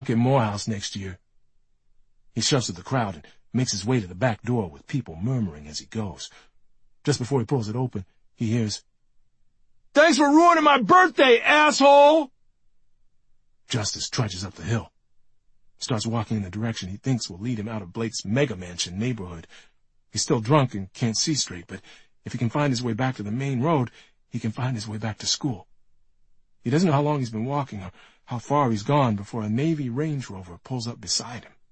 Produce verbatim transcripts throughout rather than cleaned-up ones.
at Morehouse next year. He shoves through the crowd and makes his way to the back door with people murmuring as he goes. Just before he pulls it open, he hears, "Thanks for ruining my birthday, asshole!" Justice trudges up the hill, starts walking in the direction he thinks will lead him out of Blake's mega mansion neighborhood. He's still drunk and can't see straight, but if he can find his way back to the main road, he can find his way back to school. He doesn't know how long he's been walking or how far he's gone before a Navy Range Rover pulls up beside him.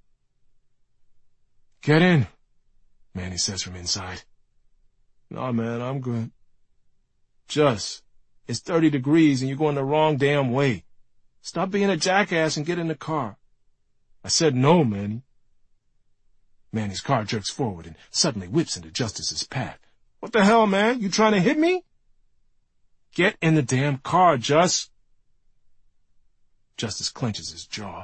"Get in," Manny says from inside. "Nah, man, I'm good." "Just, it's thirty degrees and you're going the wrong damn way. Stop being a jackass and get in the car." "I said no, Manny." Manny's car jerks forward and suddenly whips into Justice's path. "What the hell, man? You trying to hit me?" "Get in the damn car, Just." Justice clenches his jaw.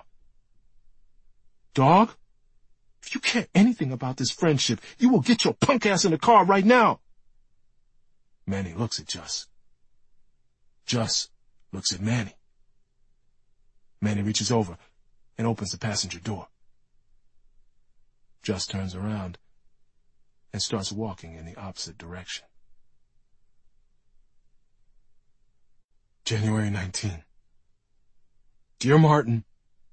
"Dog, if you care anything about this friendship, you will get your punk ass in the car right now." Manny looks at Just. Just looks at Manny. Manny reaches over and opens the passenger door. Just turns around and starts walking in the opposite direction. January nineteenth. Dear Martin,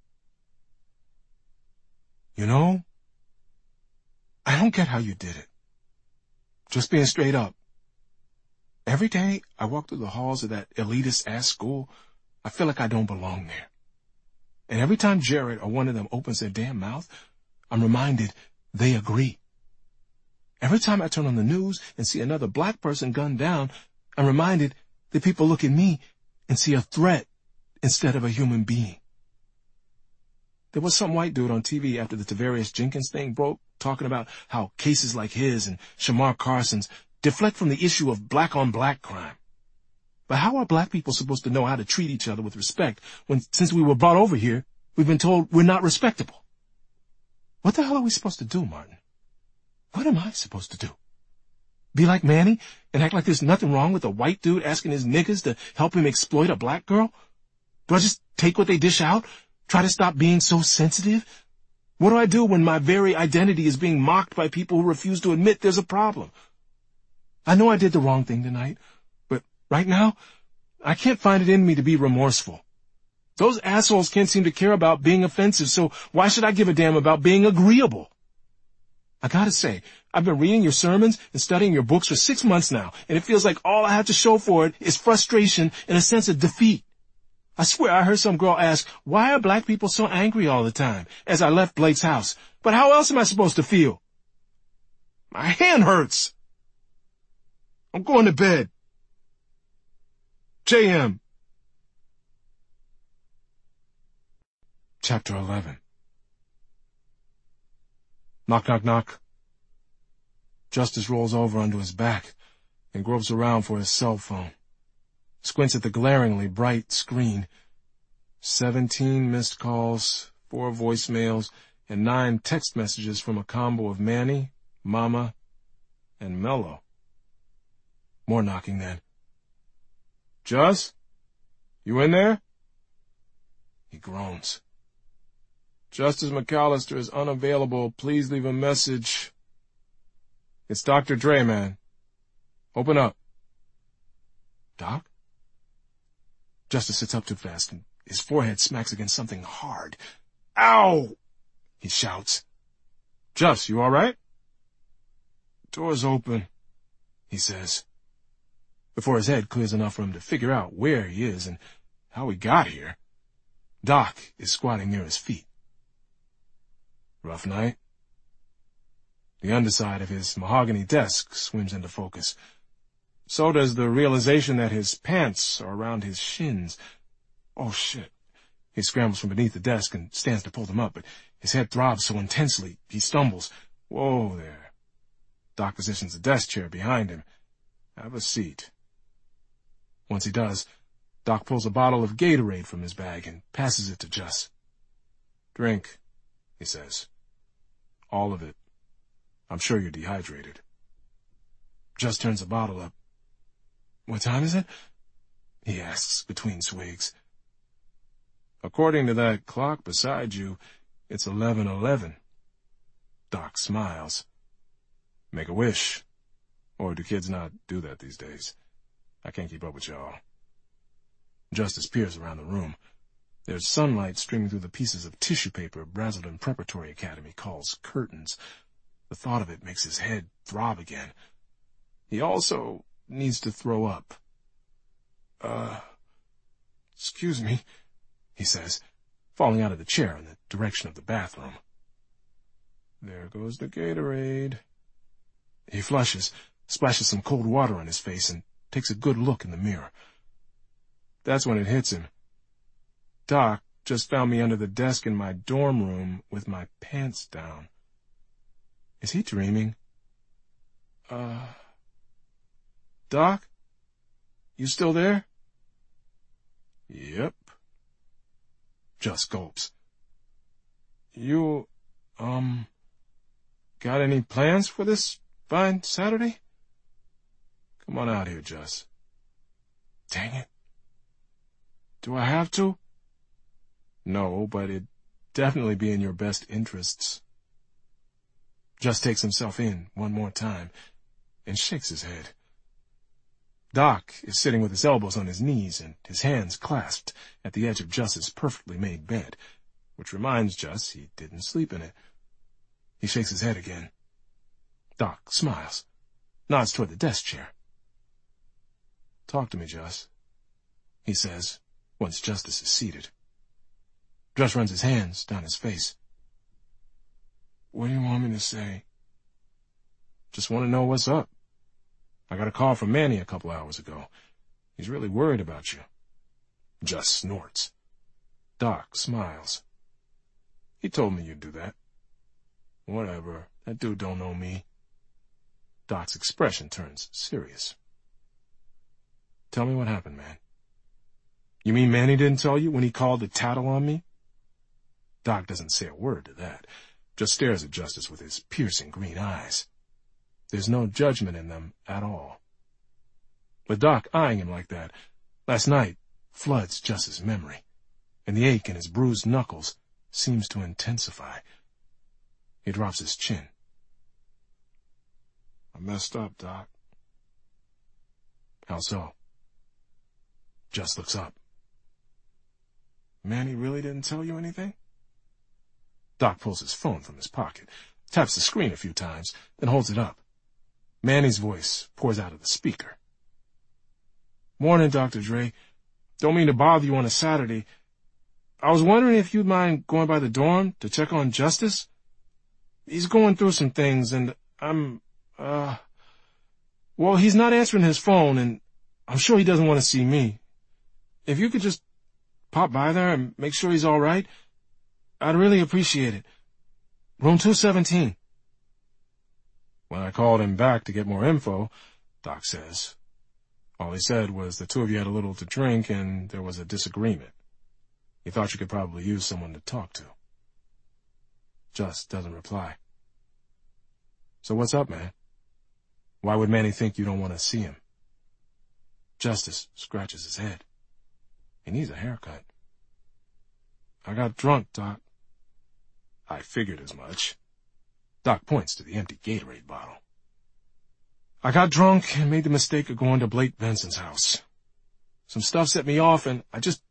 you know, I don't get how you did it. Just being straight up. Every day I walk through the halls of that elitist-ass school, I feel like I don't belong there. And every time Jared or one of them opens their damn mouth, I'm reminded they agree. Every time I turn on the news and see another black person gunned down, I'm reminded that people look at me and see a threat instead of a human being. There was some white dude on T V after the Tavarius Jenkins thing broke, talking about how cases like his and Shamar Carson's deflect from the issue of black-on-black crime. But how are black people supposed to know how to treat each other with respect when, since we were brought over here, we've been told we're not respectable? What the hell are we supposed to do, Martin? What am I supposed to do? Be like Manny and act like there's nothing wrong with a white dude asking his niggas to help him exploit a black girl? Do I just take what they dish out? Try to stop being so sensitive? What do I do when my very identity is being mocked by people who refuse to admit there's a problem? I know I did the wrong thing tonight, but right now, I can't find it in me to be remorseful. Those assholes can't seem to care about being offensive, so why should I give a damn about being agreeable? I gotta say, I've been reading your sermons and studying your books for six months now, and it feels like all I have to show for it is frustration and a sense of defeat. I swear I heard some girl ask, why are black people so angry all the time, as I left Blake's house? But how else am I supposed to feel? My hand hurts. I'm going to bed. J M. Chapter eleven. Knock, knock, knock. Justice rolls over onto his back and gropes around for his cell phone. Squints at the glaringly bright screen. Seventeen missed calls, four voicemails, and nine text messages from a combo of Manny, Mama, and Mello. More knocking then. Just? You in there? He groans. Justice McAllister is unavailable. Please leave a message. It's Doctor Dre, man. Open up. Doc? Justice sits up too fast, and his forehead smacks against something hard. Ow! He shouts. Just, you all right? Door's open, he says, before his head clears enough for him to figure out where he is and how he got here. Doc is squatting near his feet. Rough night? The underside of his mahogany desk swims into focus. So does the realization that his pants are around his shins. Oh, shit. He scrambles from beneath the desk and stands to pull them up, but his head throbs so intensely he stumbles. Whoa there. Doc positions the desk chair behind him. Have a seat. Once he does, Doc pulls a bottle of Gatorade from his bag and passes it to Just. Drink, he says. All of it. I'm sure you're dehydrated. Just turns the bottle up. What time is it? He asks between swigs. According to that clock beside you, it's eleven eleven. Doc smiles. Make a wish. Or do kids not do that these days? I can't keep up with y'all. Justice peers around the room. There's sunlight streaming through the pieces of tissue paper Brazelton Preparatory Academy calls curtains. The thought of it makes his head throb again. He also needs to throw up. Uh, excuse me, he says, falling out of the chair in the direction of the bathroom. There goes the Gatorade. He flushes, splashes some cold water on his face, and takes a good look in the mirror. That's when it hits him. Doc just found me under the desk in my dorm room with my pants down. Is he dreaming? Uh... Doc? You still there? Yep. Just gulps. You, um, got any plans for this fine Saturday? Come on out here, Just. Dang it. Do I have to? No, but it'd definitely be in your best interests. Just takes himself in one more time and shakes his head. Doc is sitting with his elbows on his knees and his hands clasped at the edge of Just's perfectly made bed, which reminds Just he didn't sleep in it. He shakes his head again. Doc smiles, nods toward the desk chair. Talk to me, Just, he says, once Justice is seated. Just runs his hands down his face. What do you want me to say? Just want to know what's up. I got a call from Manny a couple hours ago. He's really worried about you. Just snorts. Doc smiles. He told me you'd do that. Whatever. That dude don't know me. Doc's expression turns serious. Tell me what happened, man. You mean Manny didn't tell you when he called the tattle on me? Doc doesn't say a word to that, just stares at Justice with his piercing green eyes. There's no judgment in them at all. With Doc eyeing him like that, last night floods Justice's memory, and the ache in his bruised knuckles seems to intensify. He drops his chin. I messed up, Doc. How so? Just looks up. Manny really didn't tell you anything? Doc pulls his phone from his pocket, taps the screen a few times, then holds it up. Manny's voice pours out of the speaker. Morning, Doctor Dre. Don't mean to bother you on a Saturday. I was wondering if you'd mind going by the dorm to check on Justice. He's going through some things, and I'm, uh... Well, he's not answering his phone, and I'm sure he doesn't want to see me. If you could just pop by there and make sure he's all right, I'd really appreciate it. Room two seventeen. When I called him back to get more info, Doc says, all he said was the two of you had a little to drink and there was a disagreement. He thought you could probably use someone to talk to. Just doesn't reply. So what's up, man? Why would Manny think you don't want to see him? Justice scratches his head. He needs a haircut. I got drunk, Doc. I figured as much. Doc points to the empty Gatorade bottle. I got drunk and made the mistake of going to Blake Benson's house. Some stuff set me off, and I just...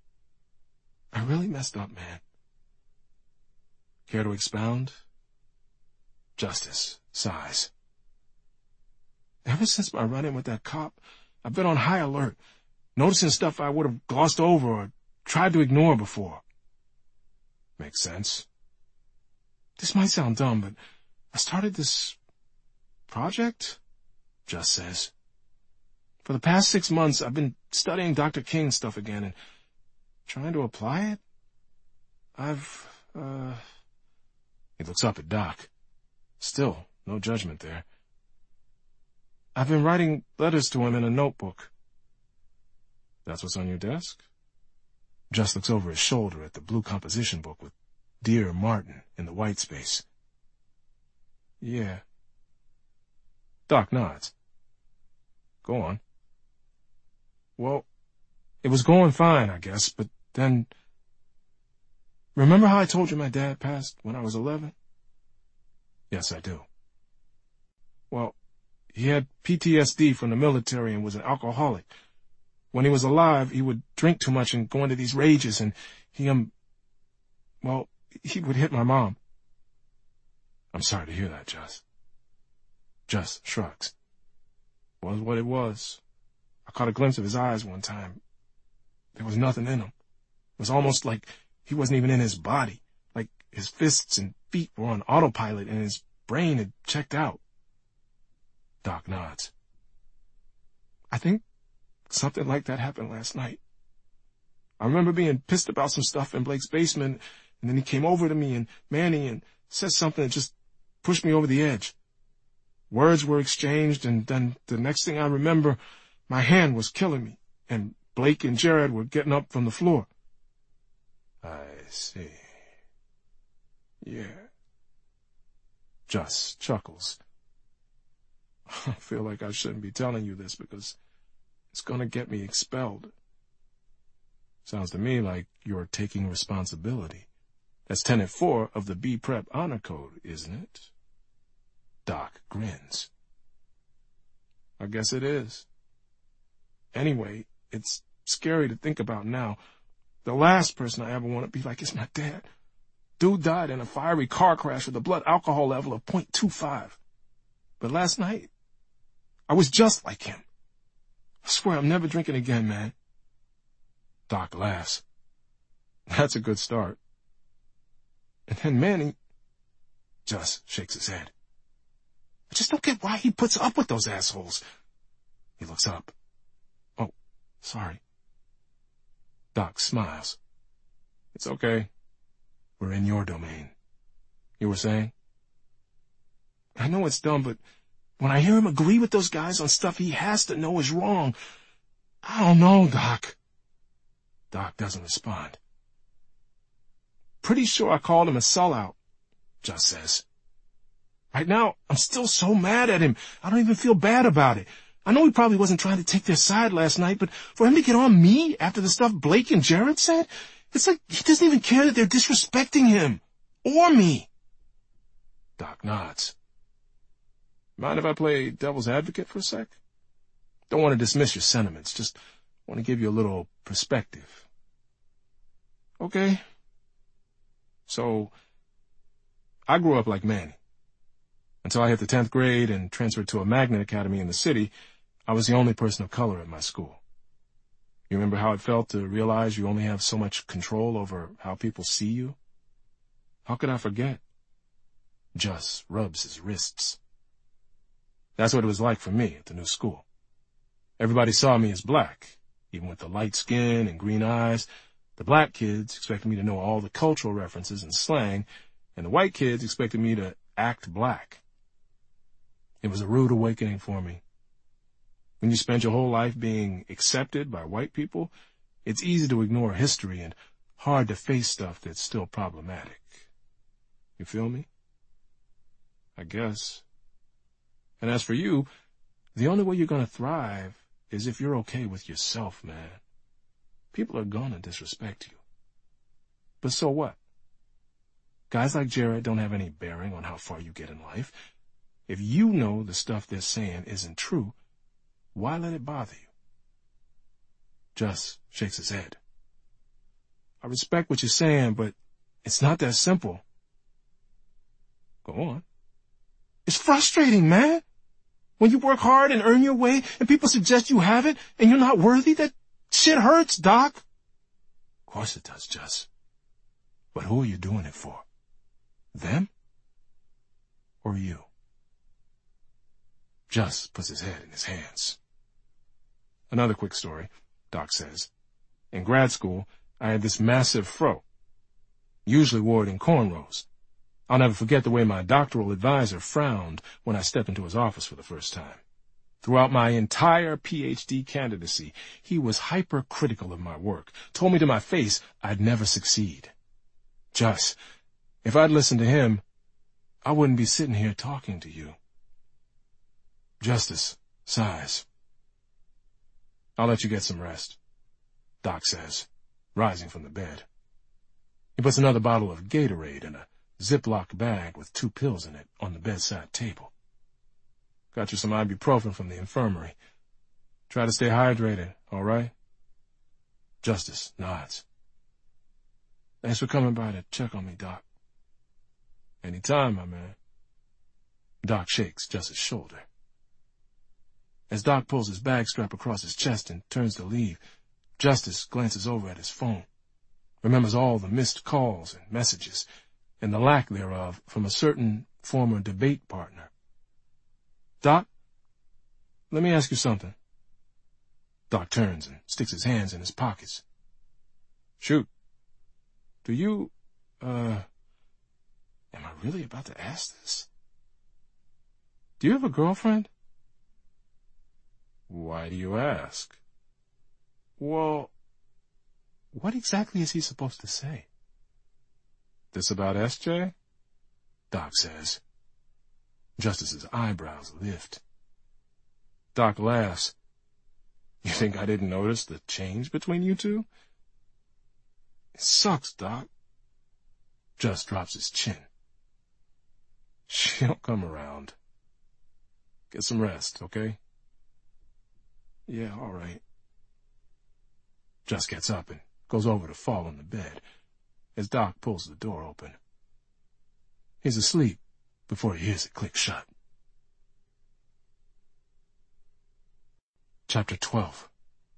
I really messed up, man. Care to expound? Justice sighs. Ever since my run-in with that cop, I've been on high alert, noticing stuff I would have glossed over or tried to ignore before. Makes sense. This might sound dumb, but I started this project, Just says. For the past six months, I've been studying Doctor King's stuff again and trying to apply it. I've, uh... He looks up at Doc. Still, no judgment there. I've been writing letters to him in a notebook. That's what's on your desk? Just looks over his shoulder at the blue composition book with Dear Martin in the white space. Yeah. Doc nods. Go on. Well, it was going fine, I guess, but then Remember how I told you my dad passed when I was eleven? Yes, I do. Well, he had P T S D from the military and was an alcoholic. When he was alive, he would drink too much and go into these rages, and he, um, well, he would hit my mom. I'm sorry to hear that, Jus. Jus shrugs. Was what it was. I caught a glimpse of his eyes one time. There was nothing in them. It was almost like he wasn't even in his body, like his fists and feet were on autopilot and his brain had checked out. Doc nods. I think something like that happened last night. I remember being pissed about some stuff in Blake's basement, and then he came over to me and Manny and said something that just pushed me over the edge. Words were exchanged, and then the next thing I remember, my hand was killing me, and Blake and Jared were getting up from the floor. I see. Yeah. Jus chuckles. I feel like I shouldn't be telling you this because it's going to get me expelled. Sounds to me like you're taking responsibility. That's tenet four of the B-Prep Honor Code, isn't it? Doc grins. I guess it is. Anyway, it's scary to think about now. The last person I ever want to be like is my dad. Dude died in a fiery car crash with a blood alcohol level of point two five. But last night, I was just like him. I swear I'm never drinking again, man. Doc laughs. That's a good start. And then Manny just shakes his head. I just don't get why he puts up with those assholes. He looks up. Oh, sorry. Doc smiles. It's okay. We're in your domain. You were saying? I know it's dumb, but when I hear him agree with those guys on stuff he has to know is wrong, I don't know, Doc. Doc doesn't respond. Pretty sure I called him a sellout, Jus says. Right now, I'm still so mad at him. I don't even feel bad about it. I know he probably wasn't trying to take their side last night, but for him to get on me after the stuff Blake and Jared said, it's like he doesn't even care that they're disrespecting him. Or me. Doc nods. Mind if I play devil's advocate for a sec? Don't want to dismiss your sentiments, just want to give you a little perspective. Okay. So, I grew up like Manny. Until I hit the tenth grade and transferred to a magnet academy in the city, I was the only person of color at my school. You remember how it felt to realize you only have so much control over how people see you? How could I forget? Jus rubs his wrists. That's what it was like for me at the new school. Everybody saw me as black, even with the light skin and green eyes. The black kids expected me to know all the cultural references and slang, and the white kids expected me to act black. It was a rude awakening for me. When you spend your whole life being accepted by white people, it's easy to ignore history and hard to face stuff that's still problematic. You feel me? I guess. And as for you, the only way you're going to thrive is if you're okay with yourself, man. People are gonna disrespect you. But so what? Guys like Jared don't have any bearing on how far you get in life. If you know the stuff they're saying isn't true, why let it bother you? Jus shakes his head. I respect what you're saying, but it's not that simple. Go on. It's frustrating, man. When you work hard and earn your way, and people suggest you have it, and you're not worthy, that shit hurts, Doc. Of course it does, Jus. But who are you doing it for? Them? Or you? Jus puts his head in his hands. Another quick story, Doc says. In grad school, I had this massive fro. Usually wore it in cornrows. I'll never forget the way my doctoral advisor frowned when I stepped into his office for the first time. Throughout my entire P H D candidacy, he was hypercritical of my work, told me to my face I'd never succeed. Jus, if I'd listened to him, I wouldn't be sitting here talking to you. Justice sighs. I'll let you get some rest, Doc says, rising from the bed. He puts another bottle of Gatorade in a Ziploc bag with two pills in it on the bedside table. Got you some ibuprofen from the infirmary. Try to stay hydrated, all right? Justice nods. Thanks for coming by to check on me, Doc. Anytime, my man. Doc shakes Justice's shoulder. As Doc pulls his bag strap across his chest and turns to leave, Justice glances over at his phone, remembers all the missed calls and messages, and the lack thereof from a certain former debate partner. Doc, let me ask you something. Doc turns and sticks his hands in his pockets. Shoot. Do you, uh, am I really about to ask this? Do you have a girlfriend? Why do you ask? Well, what exactly is he supposed to say? This about S J? Doc says. Justice's eyebrows lift. Doc laughs. You think I didn't notice the change between you two? It sucks, Doc. Just drops his chin. She'll come around. Get some rest, okay? Yeah, all right. Just gets up and goes over to fall on the bed as Doc pulls the door open. He's asleep before he hears it click shut. Chapter twelve.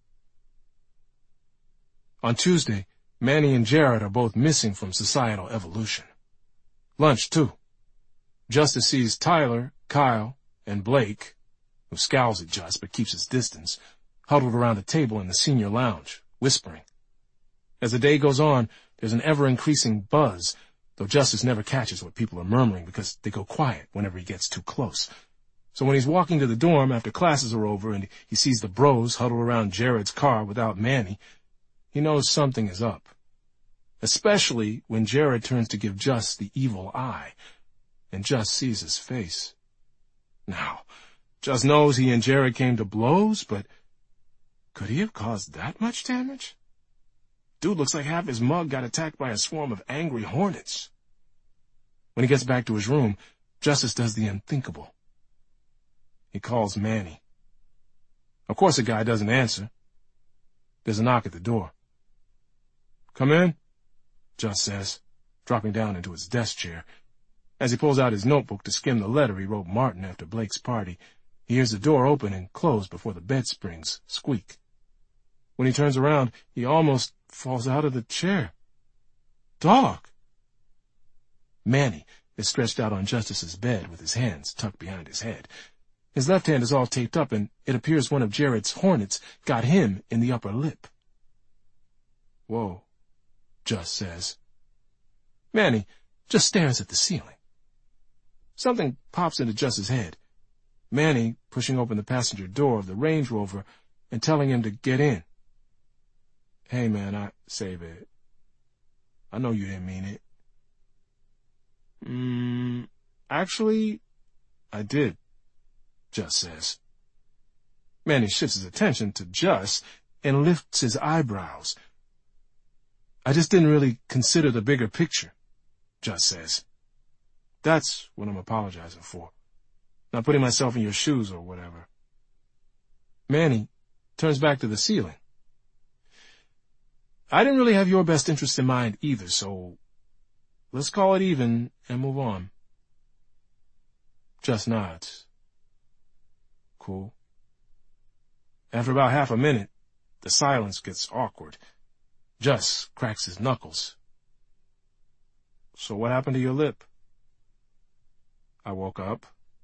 On Tuesday, Manny and Jared are both missing from societal evolution. Lunch, too. Justice sees Tyler, Kyle, and Blake, who scowls at Just but keeps his distance, huddled around a table in the senior lounge, whispering. As the day goes on, there's an ever-increasing buzz, though Justice never catches what people are murmuring because they go quiet whenever he gets too close. So when he's walking to the dorm after classes are over and he sees the bros huddled around Jared's car without Manny, he knows something is up. Especially when Jared turns to give Just the evil eye, and Just sees his face. Now, Just knows he and Jared came to blows, but could he have caused that much damage? Dude looks like half his mug got attacked by a swarm of angry hornets. When he gets back to his room, Justice does the unthinkable. He calls Manny. Of course the guy doesn't answer. There's a knock at the door. Come in, Just says, dropping down into his desk chair. As he pulls out his notebook to skim the letter he wrote Martin after Blake's party, he hears the door open and close before the bed springs squeak. When he turns around, he almost falls out of the chair. Doc! Manny is stretched out on Justice's bed with his hands tucked behind his head. His left hand is all taped up, and it appears one of Jared's hornets got him in the upper lip. Whoa, Just says. Manny just stares at the ceiling. Something pops into Just's head. Manny pushing open the passenger door of the Range Rover and telling him to get in. Hey, man, I save it. I know you didn't mean it. Hmm, actually, I did, Just says. Manny shifts his attention to Just and lifts his eyebrows. I just didn't really consider the bigger picture, Just says. That's what I'm apologizing for. Not putting myself in your shoes or whatever. Manny turns back to the ceiling. I didn't really have your best interest in mind either, so let's call it even and move on. Just nods. Cool. After about half a minute, the silence gets awkward. Just cracks his knuckles. So what happened to your lip? I woke up.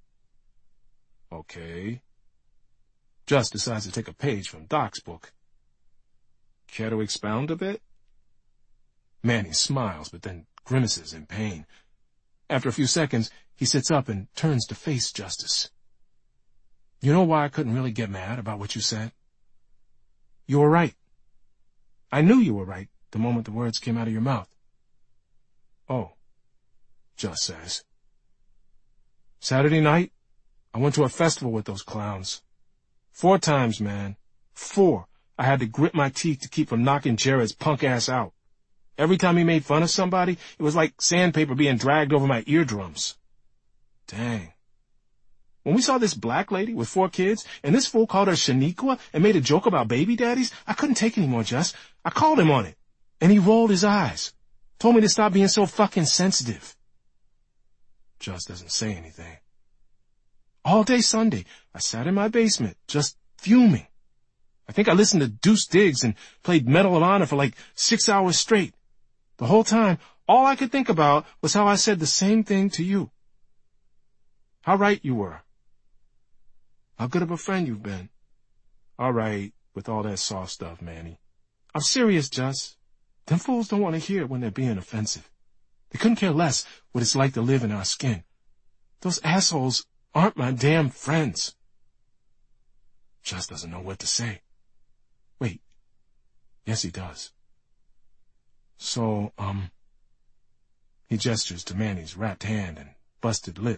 Okay. Just decides to take a page from Doc's book. Care to expound a bit? Manny smiles, but then grimaces in pain. After a few seconds, he sits up and turns to face Justice. You know why I couldn't really get mad about what you said? You were right. I knew you were right the moment the words came out of your mouth. Oh, Just says. Saturday night, I went to a festival with those clowns. Four times, man. Four. I had to grit my teeth to keep from knocking Jared's punk ass out. Every time he made fun of somebody, it was like sandpaper being dragged over my eardrums. Dang. When we saw this black lady with four kids, and this fool called her Shaniqua and made a joke about baby daddies, I couldn't take anymore, Jess. I called him on it. And he rolled his eyes. Told me to stop being so fucking sensitive. Just doesn't say anything. All day Sunday, I sat in my basement, just fuming. I think I listened to Deuce Diggs and played Medal of Honor for like six hours straight. The whole time, all I could think about was how I said the same thing to you. How right you were. How good of a friend you've been. All right, with all that soft stuff, Manny. I'm serious, Jess. Them fools don't want to hear it when they're being offensive. They couldn't care less what it's like to live in our skin. Those assholes aren't my damn friends. Jess doesn't know what to say. Wait. Yes, he does. So, um, he gestures to Manny's wrapped hand and busted lip.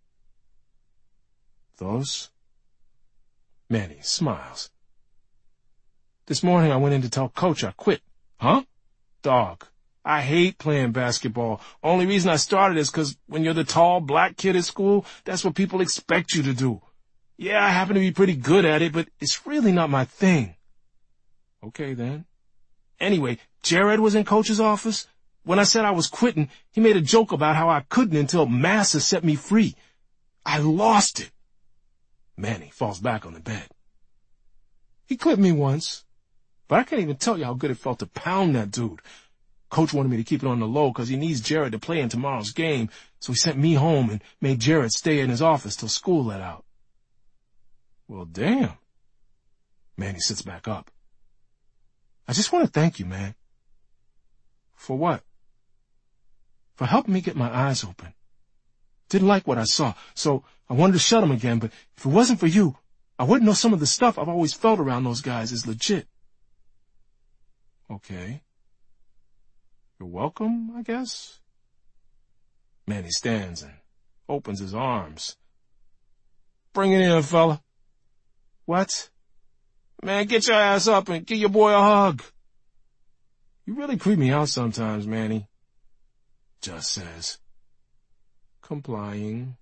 Those? Manny smiles. This morning I went in to tell Coach I quit. Huh? Dog, I hate playing basketball. Only reason I started is 'cause when you're the tall black kid at school, that's what people expect you to do. Yeah, I happen to be pretty good at it, but it's really not my thing. Okay, then. Anyway, Jared was in Coach's office. When I said I was quitting, he made a joke about how I couldn't until Massa set me free. I lost it. Manny falls back on the bed. He clipped me once, but I can't even tell you how good it felt to pound that dude. Coach wanted me to keep it on the low 'cause he needs Jared to play in tomorrow's game, so he sent me home and made Jared stay in his office till school let out. Well, damn. Manny sits back up. I just want to thank you, man. For what? For helping me get my eyes open. Didn't like what I saw, so I wanted to shut them again, but if it wasn't for you, I wouldn't know some of the stuff I've always felt around those guys is legit. Okay. You're welcome, I guess? Manny stands and opens his arms. Bring it in, fella. What? Man, get your ass up and give your boy a hug. You really creep me out sometimes, Manny. Just says. Complying.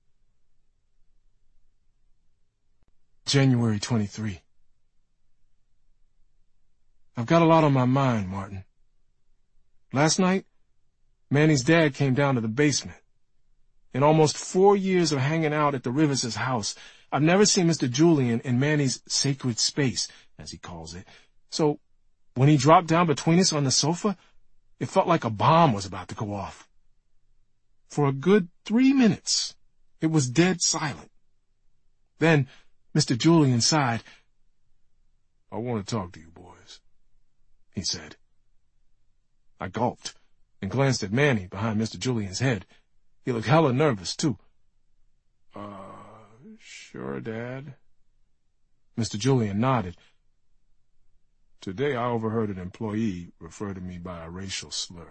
January twenty-third. I've got a lot on my mind, Martin. Last night, Manny's dad came down to the basement. In almost four years of hanging out at the Rivers' house, I've never seen Mister Julian in Manny's sacred space, as he calls it. So, when he dropped down between us on the sofa, it felt like a bomb was about to go off. For a good three minutes, it was dead silent. Then, Mister Julian sighed. I want to talk to you boys, he said. I gulped and glanced at Manny behind Mister Julian's head. He looked hella nervous, too. Uh, sure, Dad. Mister Julian nodded. Today I overheard an employee refer to me by a racial slur.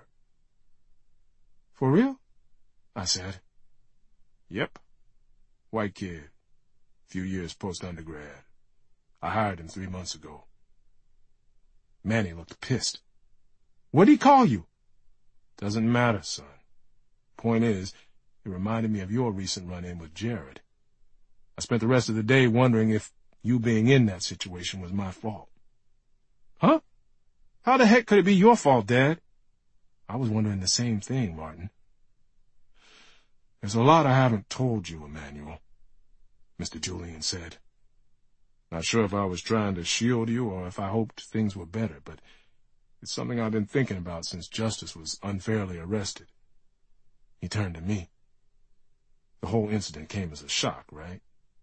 For real? I said. Yep. White kid. Few years post-undergrad. I hired him three months ago. Manny looked pissed. What'd he call you? Doesn't matter, son. Point is, it reminded me of your recent run-in with Jared. I spent the rest of the day wondering if you being in that situation was my fault. Huh? How the heck could it be your fault, Dad? I was wondering the same thing, Martin. There's a lot I haven't told you, Emmanuel, Mister Julian said. Not sure if I was trying to shield you or if I hoped things were better, but it's something I've been thinking about since Justice was unfairly arrested. He turned to me. The whole incident came as a shock, right?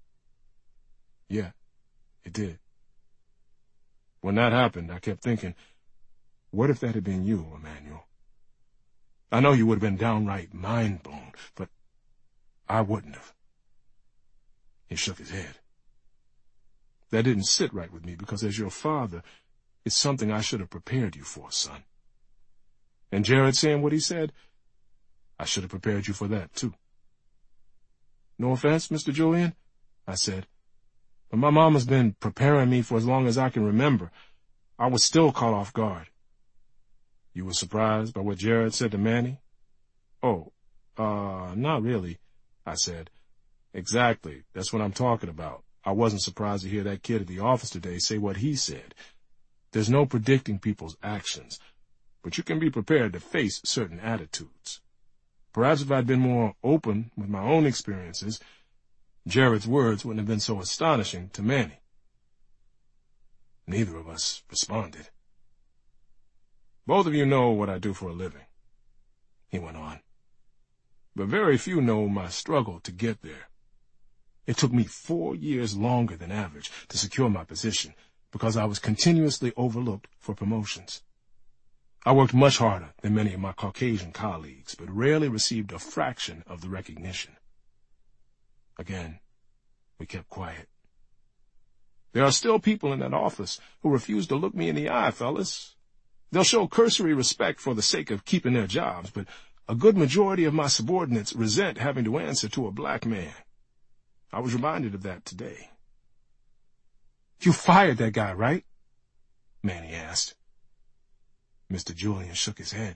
Yeah, it did. When that happened, I kept thinking, what if that had been you, Emmanuel? I know you would have been downright mind-blown, but I wouldn't have. He shook his head. That didn't sit right with me because as your father, it's something I should have prepared you for, son. And Jared saying what he said, I should have prepared you for that, too. No offense, Mister Julian, I said, but my mama's been preparing me for as long as I can remember. I was still caught off guard. You were surprised by what Jared said to Manny? Oh, uh, not really, I said. Exactly. That's what I'm talking about. I wasn't surprised to hear that kid at the office today say what he said. There's no predicting people's actions, but you can be prepared to face certain attitudes. Perhaps if I'd been more open with my own experiences, Jared's words wouldn't have been so astonishing to Manny. Neither of us responded. Both of you know what I do for a living, he went on. But very few know my struggle to get there. It took me four years longer than average to secure my position because I was continuously overlooked for promotions. I worked much harder than many of my Caucasian colleagues, but rarely received a fraction of the recognition. Again, we kept quiet. There are still people in that office who refuse to look me in the eye, fellas. They'll show cursory respect for the sake of keeping their jobs, but a good majority of my subordinates resent having to answer to a black man. I was reminded of that today. You fired that guy, right? Manny asked. Mister Julian shook his head.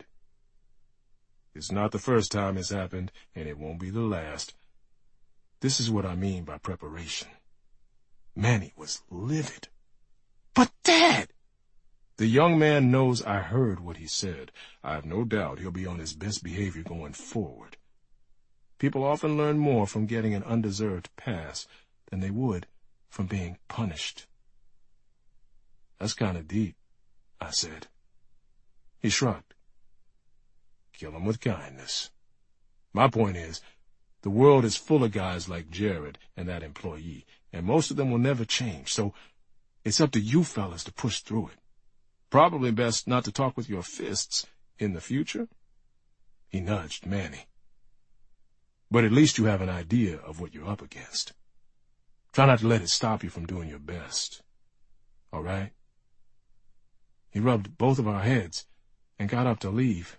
It's not the first time it's happened, and it won't be the last. This is what I mean by preparation. Manny was livid. But, Dad! The young man knows I heard what he said. I have no doubt he'll be on his best behavior going forward. People often learn more from getting an undeserved pass than they would from being punished. That's kind of deep, I said. He shrugged. Kill him with kindness. My point is, the world is full of guys like Jared and that employee, and most of them will never change, so it's up to you fellas to push through it. Probably best not to talk with your fists in the future. He nudged Manny. But at least you have an idea of what you're up against. Try not to let it stop you from doing your best. All right? He rubbed both of our heads and got up to leave.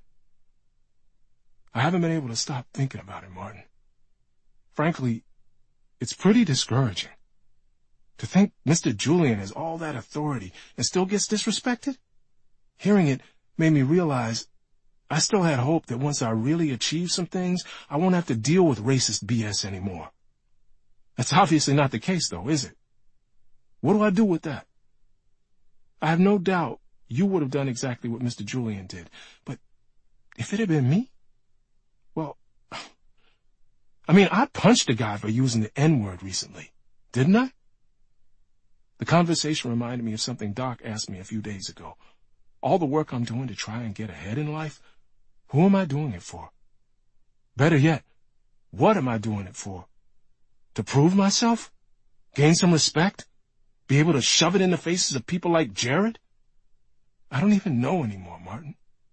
I haven't been able to stop thinking about it, Martin. Frankly, it's pretty discouraging. To think Mister Julian has all that authority and still gets disrespected? Hearing it made me realize I still had hope that once I really achieve some things, I won't have to deal with racist B S anymore. That's obviously not the case, though, is it? What do I do with that? I have no doubt you would have done exactly what Mister Julian did, but if it had been me, well, I mean, I punched a guy for using the N-word recently, didn't I? The conversation reminded me of something Doc asked me a few days ago. All the work I'm doing to try and get ahead in life, who am I doing it for? Better yet, what am I doing it for? To prove myself? Gain some respect? Be able to shove it in the faces of people like Jared? I don't even know anymore, Martin.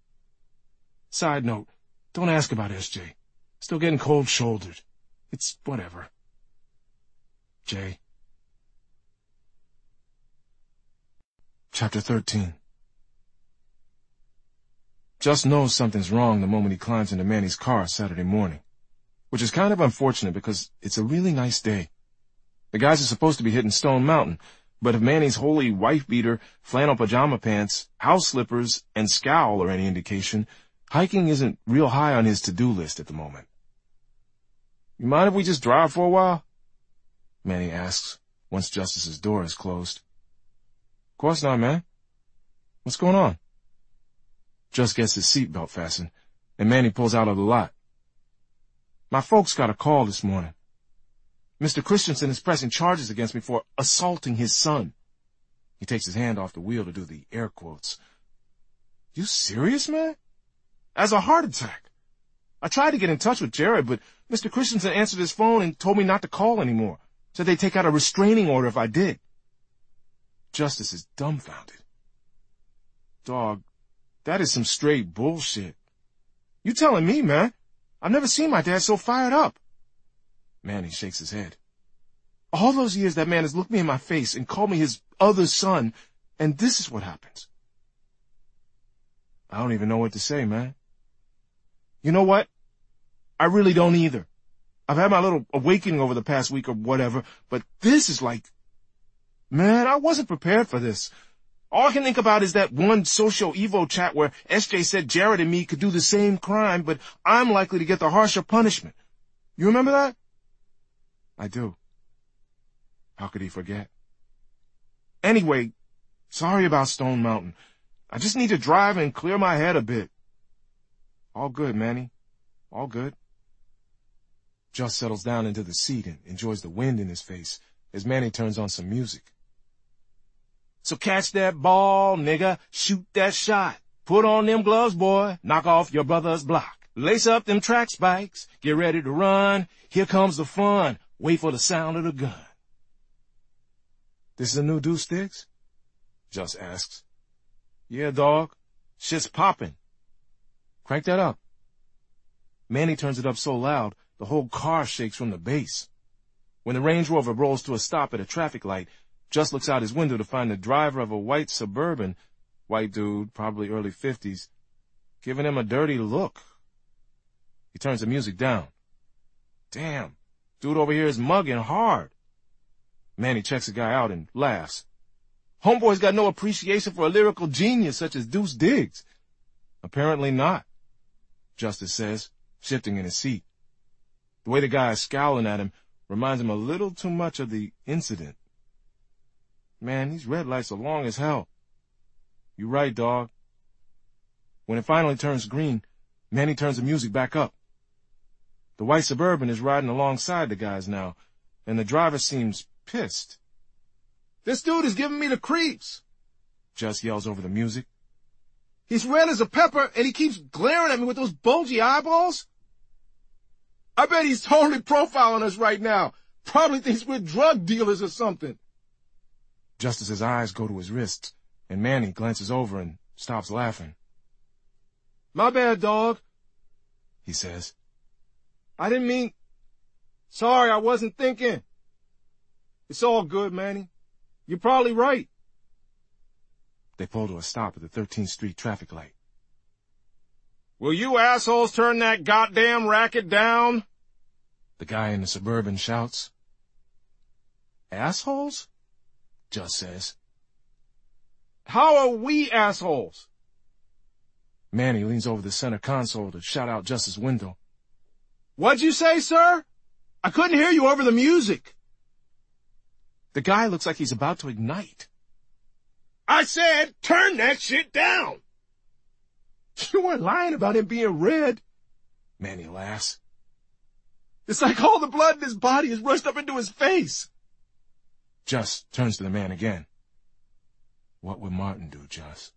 Side note, don't ask about S J. Still getting cold-shouldered. It's whatever. Jay. Chapter thirteen. Just knows something's wrong the moment he climbs into Manny's car Saturday morning, which is kind of unfortunate because it's a really nice day. The guys are supposed to be hitting Stone Mountain, but if Manny's holy wife-beater, flannel pajama pants, house slippers, and scowl are any indication, hiking isn't real high on his to-do list at the moment. You mind if we just drive for a while? Manny asks, once Justice's door is closed. Of course not, man. What's going on? Just gets his seatbelt fastened, and Manny pulls out of the lot. My folks got a call this morning. Mister Christensen is pressing charges against me for assaulting his son. He takes his hand off the wheel to do the air quotes. You serious, man? As a heart attack. I tried to get in touch with Jared, but Mister Christensen answered his phone and told me not to call anymore. Said they'd take out a restraining order if I did. Justice is dumbfounded. Dog, that is some straight bullshit. You telling me, man? I've never seen my dad so fired up. Manny shakes his head. All those years that man has looked me in my face and called me his other son, and this is what happens. I don't even know what to say, man. You know what? I really don't either. I've had my little awakening over the past week or whatever, but this is like... Man, I wasn't prepared for this. All I can think about is that one Social Evo chat where S J said Jared and me could do the same crime, but I'm likely to get the harsher punishment. You remember that? I do. How could he forget? Anyway, sorry about Stone Mountain. I just need to drive and clear my head a bit. All good, Manny. All good. Just settles down into the seat and enjoys the wind in his face as Manny turns on some music. So catch that ball, nigga. Shoot that shot. Put on them gloves, boy. Knock off your brother's block. Lace up them track spikes. Get ready to run. Here comes the fun. Wait for the sound of the gun. This is a new Deuce Sticks? Just asks. Yeah, dog. Shit's poppin'. Crank that up. Manny turns it up so loud, the whole car shakes from the bass. When the Range Rover rolls to a stop at a traffic light, Just looks out his window to find the driver of a white Suburban, white dude, probably early fifties, giving him a dirty look. He turns the music down. Damn, dude over here is mugging hard. Manny checks the guy out and laughs. Homeboy's got no appreciation for a lyrical genius such as Deuce Diggs. Apparently not, Justice says, shifting in his seat. The way the guy is scowling at him reminds him a little too much of the incident. Man, these red lights are long as hell. You right, dog. When it finally turns green, Manny turns the music back up. The white Suburban is riding alongside the guys now, and the driver seems pissed. This dude is giving me the creeps, Just yells over the music. He's red as a pepper, and he keeps glaring at me with those bulgy eyeballs. I bet he's totally profiling us right now. Probably thinks we're drug dealers or something. Justice's eyes go to his wrists, and Manny glances over and stops laughing. My bad, dog, he says. I didn't mean... Sorry, I wasn't thinking. It's all good, Manny. You're probably right. They pull to a stop at the thirteenth Street traffic light. Will you assholes turn that goddamn racket down? The guy in the Suburban shouts. Assholes? Just says. How are we assholes? Manny leans over the center console to shout out Justice's window. What'd you say, sir? I couldn't hear you over the music. The guy looks like he's about to ignite. I said, turn that shit down. You weren't lying about him being red. Manny laughs. It's like all the blood in his body is rushed up into his face. Just turns to the man again. What would Martin do, Just?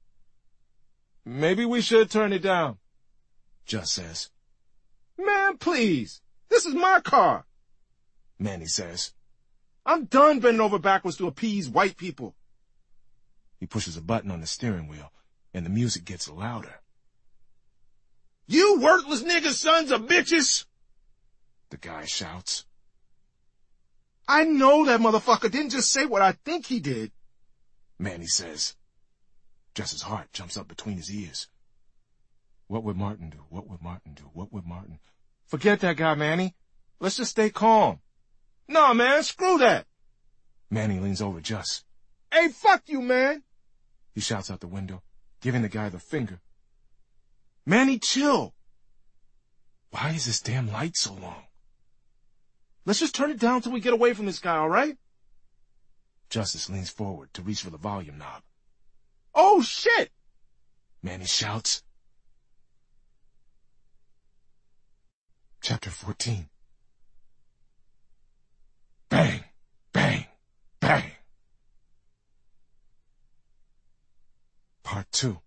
Maybe we should turn it down, Just says. Man, please. This is my car, Manny says. I'm done bending over backwards to appease white people. He pushes a button on the steering wheel, and the music gets louder. You worthless nigger sons of bitches! The guy shouts. I know that motherfucker didn't just say what I think he did, Manny says. Just's heart jumps up between his ears. What would Martin do? What would Martin do? What would Martin... Forget that guy, Manny. Let's just stay calm. Nah, man, screw that. Manny leans over Just. Hey, fuck you, man. He shouts out the window, giving the guy the finger. Manny, chill. Why is this damn light so long? Let's just turn it down till we get away from this guy, all right? Justice leans forward to reach for the volume knob. Oh, shit! Manny shouts. Chapter fourteen. Bang, bang, bang. Part two.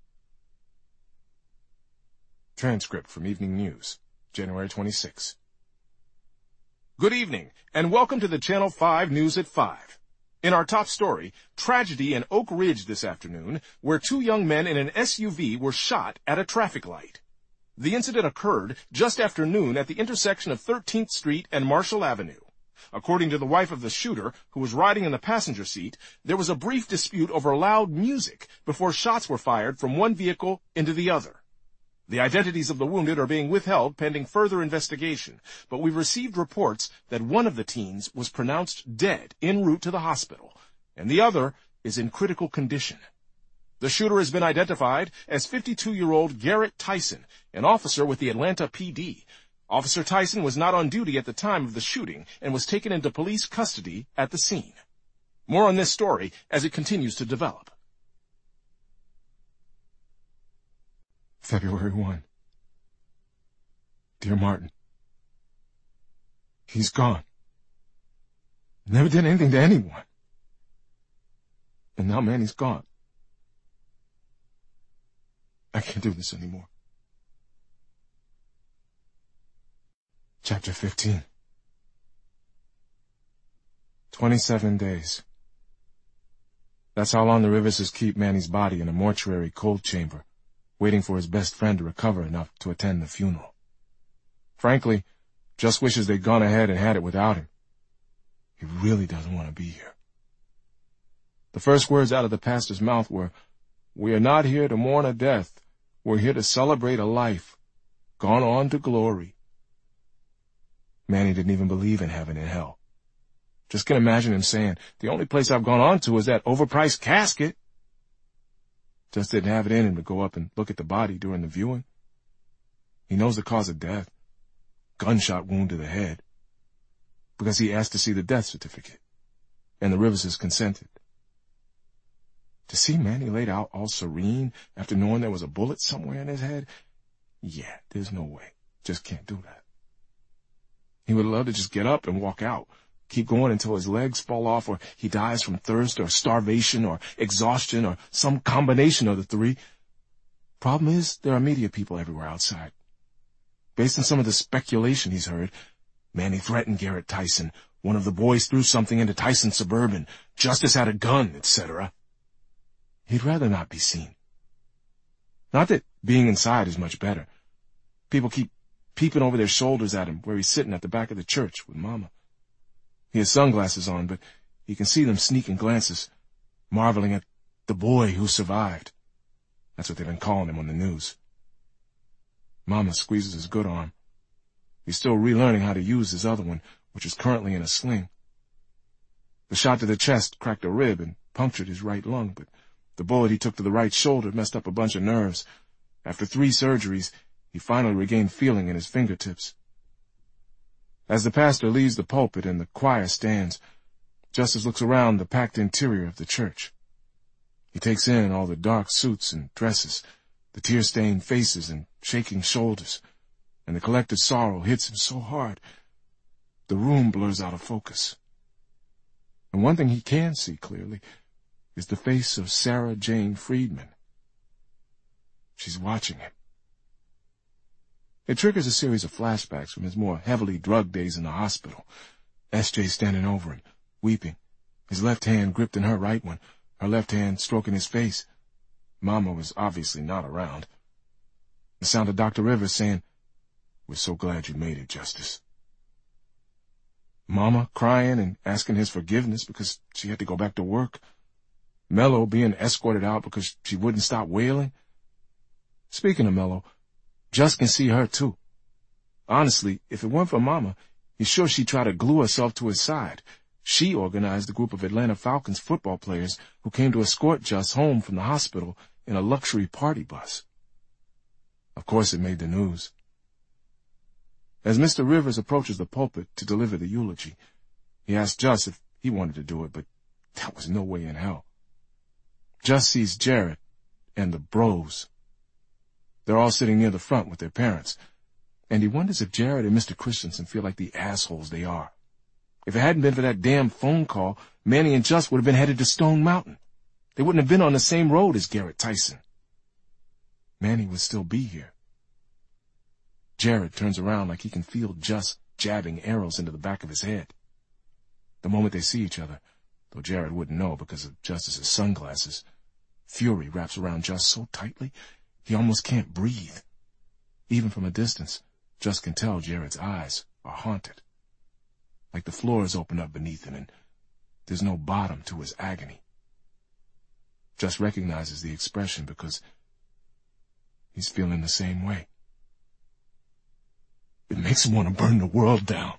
Transcript from Evening News, January twenty-sixth. Good evening, and welcome to the Channel five News at five. In our top story, tragedy in Oak Ridge this afternoon, where two young men in an S U V were shot at a traffic light. The incident occurred just after noon at the intersection of thirteenth Street and Marshall Avenue. According to the wife of the shooter, who was riding in the passenger seat, there was a brief dispute over loud music before shots were fired from one vehicle into the other. The identities of the wounded are being withheld pending further investigation, but we've received reports that one of the teens was pronounced dead en route to the hospital, and the other is in critical condition. The shooter has been identified as fifty-two-year-old Garrett Tyson, an officer with the Atlanta P D. Officer Tyson was not on duty at the time of the shooting and was taken into police custody at the scene. More on this story as it continues to develop. February first. Dear Martin, he's gone. Never did anything to anyone. And now Manny's gone. I can't do this anymore. Chapter fifteen. Twenty-seven days. That's how long the Riverses keep Manny's body in a mortuary cold chamber, waiting for his best friend to recover enough to attend the funeral. Frankly, just wishes they'd gone ahead and had it without him. He really doesn't want to be here. The first words out of the pastor's mouth were, "We are not here to mourn a death. We're here to celebrate a life, gone on to glory." Manny didn't even believe in heaven and hell. Just can imagine him saying, "The only place I've gone on to is that overpriced casket." Just didn't have it in him to go up and look at the body during the viewing. He knows the cause of death, gunshot wound to the head, because he asked to see the death certificate, and the Riverses consented. To see Manny laid out all serene after knowing there was a bullet somewhere in his head? Yeah, there's no way. Just can't do that. He would love to just get up and walk out, keep going until his legs fall off, or he dies from thirst or starvation or exhaustion or some combination of the three. Problem is, there are media people everywhere outside. Based on some of the speculation he's heard, Manny threatened Garrett Tyson, one of the boys threw something into Tyson's Suburban, Justice had a gun, et cetera. He'd rather not be seen. Not that being inside is much better. People keep peeping over their shoulders at him where he's sitting at the back of the church with Mama. He has sunglasses on, but he can see them sneaking glances, marveling at the boy who survived. That's what they've been calling him on the news. Mama squeezes his good arm. He's still relearning how to use his other one, which is currently in a sling. The shot to the chest cracked a rib and punctured his right lung, but the bullet he took to the right shoulder messed up a bunch of nerves. After three surgeries, he finally regained feeling in his fingertips. As the pastor leaves the pulpit and the choir stands, Justice looks around the packed interior of the church. He takes in all the dark suits and dresses, the tear-stained faces and shaking shoulders, and the collective sorrow hits him so hard, the room blurs out of focus. And one thing he can see clearly is the face of Sarah Jane Friedman. She's watching him. It triggers a series of flashbacks from his more heavily drugged days in the hospital. S J standing over him, weeping, his left hand gripped in her right one, her left hand stroking his face. Mama was obviously not around. The sound of Doctor Rivers saying, "We're so glad you made it, Justice." Mama crying and asking his forgiveness because she had to go back to work. Mello being escorted out because she wouldn't stop wailing. Speaking of Mello, Just can see her too. Honestly, if it weren't for Mama, he's sure she'd try to glue herself to his side. She organized a group of Atlanta Falcons football players who came to escort Just home from the hospital in a luxury party bus. Of course it made the news. As Mister Rivers approaches the pulpit to deliver the eulogy, he asks Just if he wanted to do it, but that was no way in hell. Just sees Jared and the bros. They're all sitting near the front with their parents, and he wonders if Jared and Mister Christensen feel like the assholes they are. If it hadn't been for that damn phone call, Manny and Just would have been headed to Stone Mountain. They wouldn't have been on the same road as Garrett Tyson. Manny would still be here. Jared turns around like he can feel Just jabbing arrows into the back of his head. The moment they see each other, though Jared wouldn't know because of Justice's sunglasses, fury wraps around Just so tightly he almost can't breathe. Even from a distance, Just can tell Jared's eyes are haunted. Like the floors open up beneath him and there's no bottom to his agony. Just recognizes the expression because he's feeling the same way. It makes him want to burn the world down.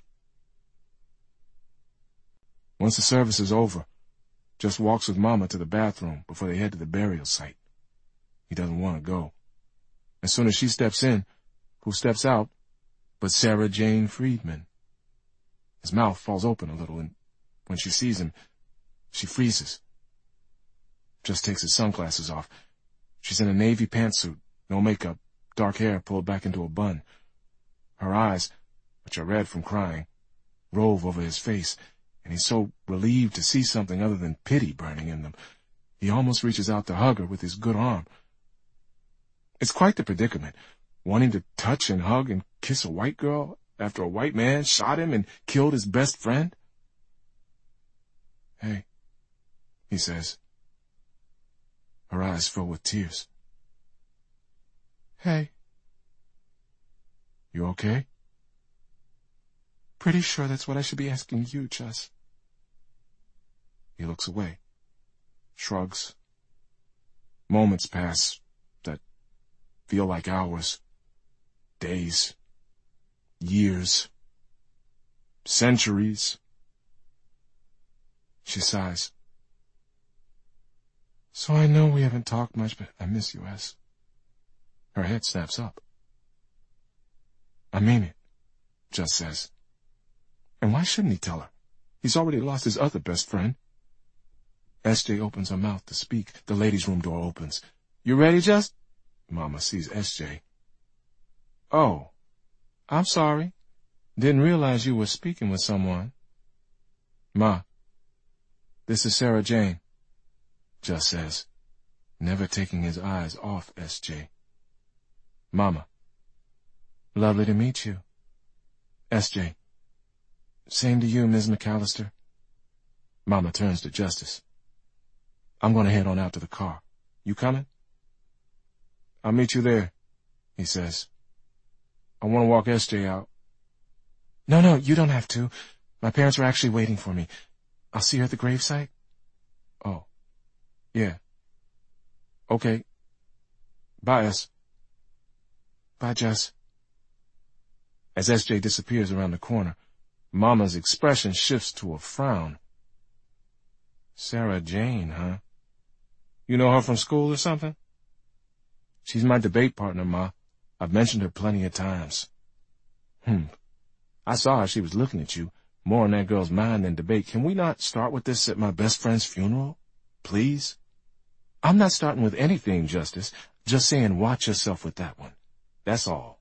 Once the service is over, Just walks with Mama to the bathroom before they head to the burial site. He doesn't want to go. As soon as she steps in, who steps out but Sarah Jane Friedman? His mouth falls open a little, and when she sees him, she freezes. Just takes his sunglasses off. She's in a navy pantsuit, no makeup, dark hair pulled back into a bun. Her eyes, which are red from crying, rove over his face, and he's so relieved to see something other than pity burning in them. He almost reaches out to hug her with his good arm. It's quite the predicament, wanting to touch and hug and kiss a white girl after a white man shot him and killed his best friend. "Hey," he says. Her eyes fill with tears. "Hey." "You okay?" "Pretty sure that's what I should be asking you, Jess." He looks away, shrugs. Moments pass that feel like hours, days, years, centuries. She sighs. "So I know we haven't talked much, but I miss you, S." Her head snaps up. "I mean it," Jess says. And why shouldn't he tell her? He's already lost his other best friend. S J opens her mouth to speak. The ladies' room door opens. "You ready, Jess?" Mama sees S J. "Oh, I'm sorry. Didn't realize you were speaking with someone." "Ma, this is Sarah Jane," Jess says, never taking his eyes off S J. "Mama, lovely to meet you." S J, "Same to you, Miz McAllister." Mama turns to Justice. "I'm going to head on out to the car. You coming?" "I'll meet you there," he says. "I want to walk S J out." No, no, you don't have to. My parents are actually waiting for me. I'll see you at the gravesite." "Oh, yeah. Okay. Bye, S." "Bye, Jess." As S J disappears around the corner, Mama's expression shifts to a frown. "Sarah Jane, huh? You know her from school or something?" "She's my debate partner, Ma. I've mentioned her plenty of times." "Hmm. I saw her. She was looking at you. More on that girl's mind than debate. Can we not start with this at my best friend's funeral? Please?" "I'm not starting with anything, Justice. Just saying watch yourself with that one. That's all."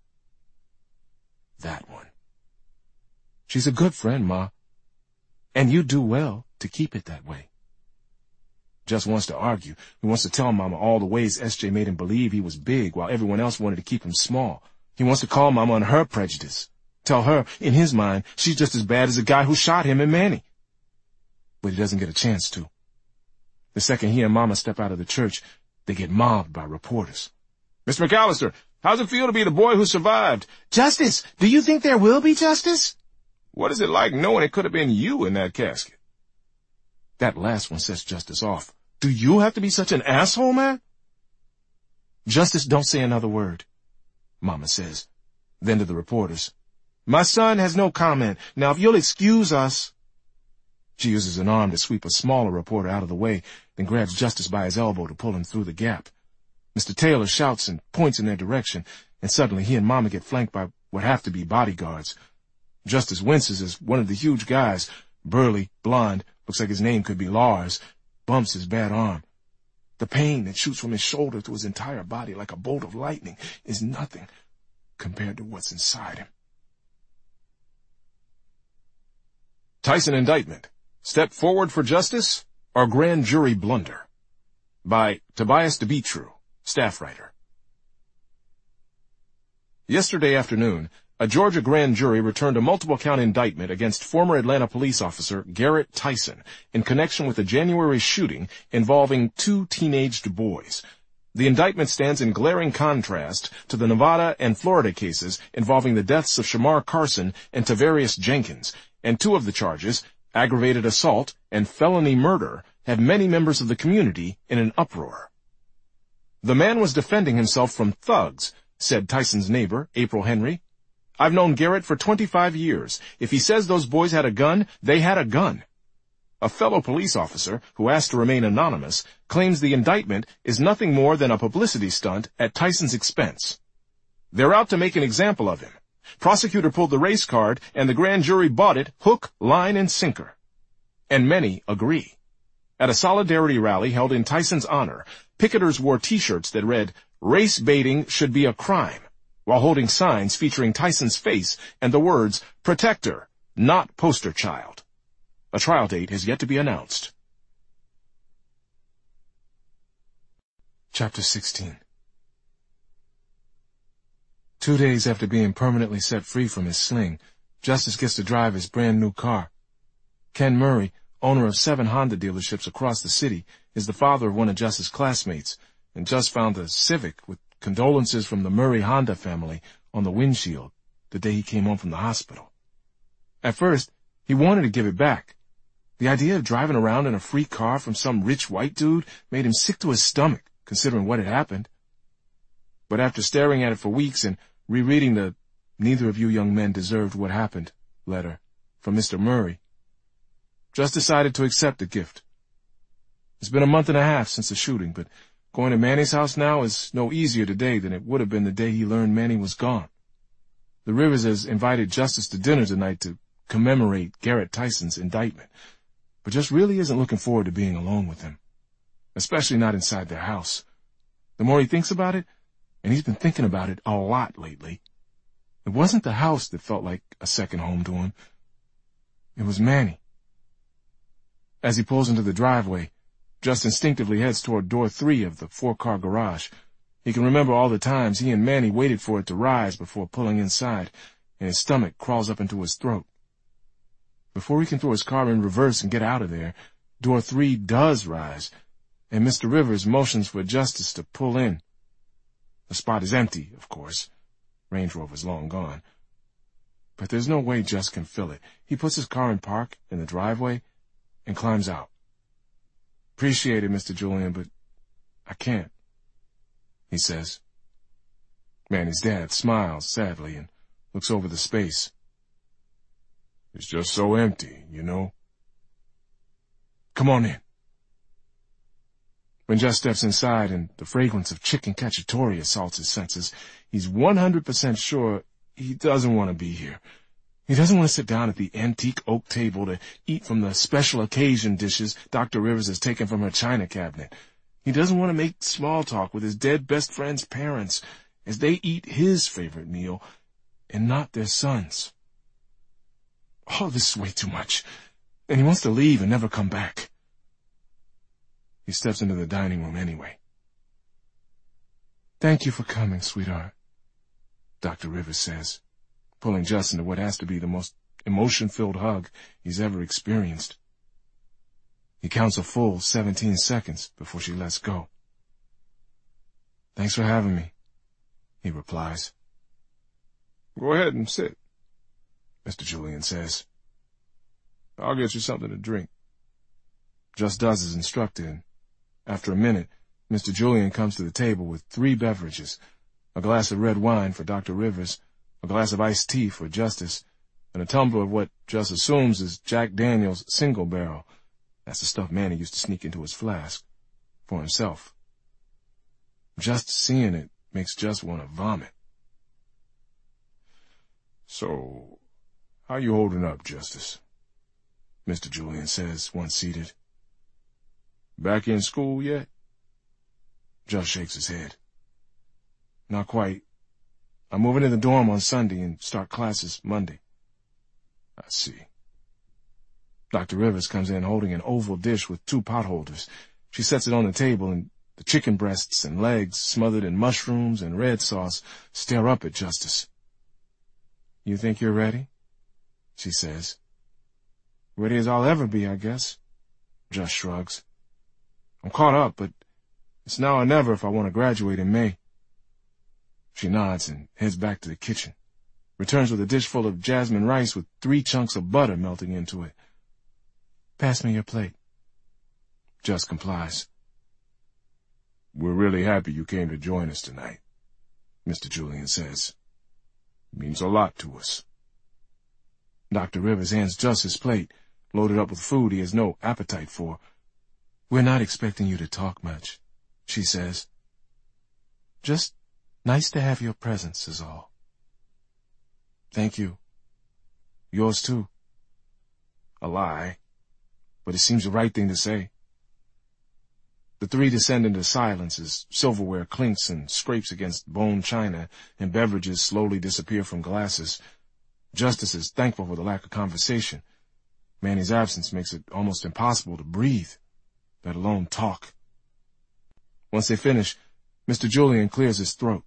That one. "She's a good friend, Ma. And you do well to keep it that way." Just wants to argue. He wants to tell Mama all the ways S J made him believe he was big while everyone else wanted to keep him small. He wants to call Mama on her prejudice. Tell her, in his mind, she's just as bad as the guy who shot him and Manny. But he doesn't get a chance to. The second he and Mama step out of the church, they get mobbed by reporters. "Mister McAllister, how's it feel to be the boy who survived?" "Justice, do you think there will be justice?" "What is it like knowing it could have been you in that casket?" That last one sets Justice off. "Do you have to be such an asshole, man?" "Justice, don't say another word," Mama says. Then to the reporters, "My son has no comment. Now, if you'll excuse us." She uses an arm to sweep a smaller reporter out of the way, then grabs Justice by his elbow to pull him through the gap. Mister Taylor shouts and points in their direction, and suddenly he and Mama get flanked by what have to be bodyguards. Justice winces as one of the huge guys, burly, blond, looks like his name could be Lars, bumps his bad arm. The pain that shoots from his shoulder to his entire body like a bolt of lightning is nothing compared to what's inside him. Tyson Indictment. Step Forward for Justice or Grand Jury Blunder? By Tobias DeBeatru, staff writer. Yesterday afternoon, a Georgia grand jury returned a multiple-count indictment against former Atlanta police officer Garrett Tyson in connection with a January shooting involving two teenaged boys. The indictment stands in glaring contrast to the Nevada and Florida cases involving the deaths of Shamar Carson and Tavarius Jenkins, and two of the charges, aggravated assault and felony murder, have many members of the community in an uproar. "The man was defending himself from thugs," said Tyson's neighbor, April Henry. "I've known Garrett for twenty-five years. If he says those boys had a gun, they had a gun." A fellow police officer, who asked to remain anonymous, claims the indictment is nothing more than a publicity stunt at Tyson's expense. They're out to make an example of him. Prosecutor pulled the race card, and the grand jury bought it hook, line, and sinker. And many agree. At a solidarity rally held in Tyson's honor, picketers wore T-shirts that read, "Race baiting should be a crime," while holding signs featuring Tyson's face and the words, "Protector, not poster child." A trial date has yet to be announced. Chapter sixteen. Two days after being permanently set free from his sling, Justice gets to drive his brand-new car. Ken Murray, owner of seven Honda dealerships across the city, is the father of one of Justice's classmates, and just found a Civic with condolences from the Murray Honda family on the windshield the day he came home from the hospital. At first, he wanted to give it back. The idea of driving around in a free car from some rich white dude made him sick to his stomach, considering what had happened. But after staring at it for weeks and rereading the "Neither of you young men deserved what happened" letter from Mister Murray, just decided to accept the gift. It's been a month and a half since the shooting, but going to Manny's house now is no easier today than it would have been the day he learned Manny was gone. The Riverses invited Justice to dinner tonight to commemorate Garrett Tyson's indictment, but just really isn't looking forward to being alone with him, especially not inside their house. The more he thinks about it, and he's been thinking about it a lot lately, it wasn't the house that felt like a second home to him. It was Manny. As he pulls into the driveway, just instinctively heads toward door three of the four-car garage. He can remember all the times he and Manny waited for it to rise before pulling inside, and his stomach crawls up into his throat. Before he can throw his car in reverse and get out of there, door three does rise, and Mister Rivers motions for Justice to pull in. The spot is empty, of course. Range Rover's long gone. But there's no way Just can fill it. He puts his car in park in the driveway and climbs out. "Appreciate it, Mister Julian, but I can't," he says. Manny's dad smiles sadly and looks over the space. "It's just so empty, you know." "Come on in." When Just steps inside and the fragrance of chicken cacciatore assaults his senses, he's one hundred percent sure he doesn't want to be here. He doesn't want to sit down at the antique oak table to eat from the special occasion dishes Doctor Rivers has taken from her china cabinet. He doesn't want to make small talk with his dead best friend's parents as they eat his favorite meal and not their son's. All of this is way too much, and he wants to leave and never come back. He steps into the dining room anyway. "Thank you for coming, sweetheart," Doctor Rivers says, pulling Just into what has to be the most emotion-filled hug he's ever experienced. He counts a full seventeen seconds before she lets go. "Thanks for having me," he replies. "Go ahead and sit," Mister Julian says. "I'll get you something to drink." Just does as instructed, and after a minute, Mister Julian comes to the table with three beverages, a glass of red wine for Doctor Rivers, a glass of iced tea for Justice, and a tumbler of what Just assumes is Jack Daniel's Single Barrel. That's the stuff Manny used to sneak into his flask for himself. Just seeing it makes Just want to vomit. "So, how you holding up, Justice?" Mister Julian says, once seated. "Back in school yet?" Just shakes his head. "Not quite. I'm moving in the dorm on Sunday and start classes Monday." "I see." Doctor Rivers comes in holding an oval dish with two potholders. She sets it on the table, and the chicken breasts and legs, smothered in mushrooms and red sauce, stare up at Justice. "You think you're ready?" she says. "Ready as I'll ever be, I guess." Just shrugs. "I'm caught up, but it's now or never if I want to graduate in May." She nods and heads back to the kitchen, returns with a dish full of jasmine rice with three chunks of butter melting into it. "Pass me your plate." Just complies. "We're really happy you came to join us tonight," Mister Julian says. "It means a lot to us." Doctor Rivers hands Just his plate, loaded up with food he has no appetite for. "We're not expecting you to talk much," she says. "Just nice to have your presence is all." "Thank you. Yours too." A lie, but it seems the right thing to say. The three descend into silence as silverware clinks and scrapes against bone china and beverages slowly disappear from glasses. Justice is thankful for the lack of conversation. Manny's absence makes it almost impossible to breathe, let alone talk. Once they finish, Mister Julian clears his throat.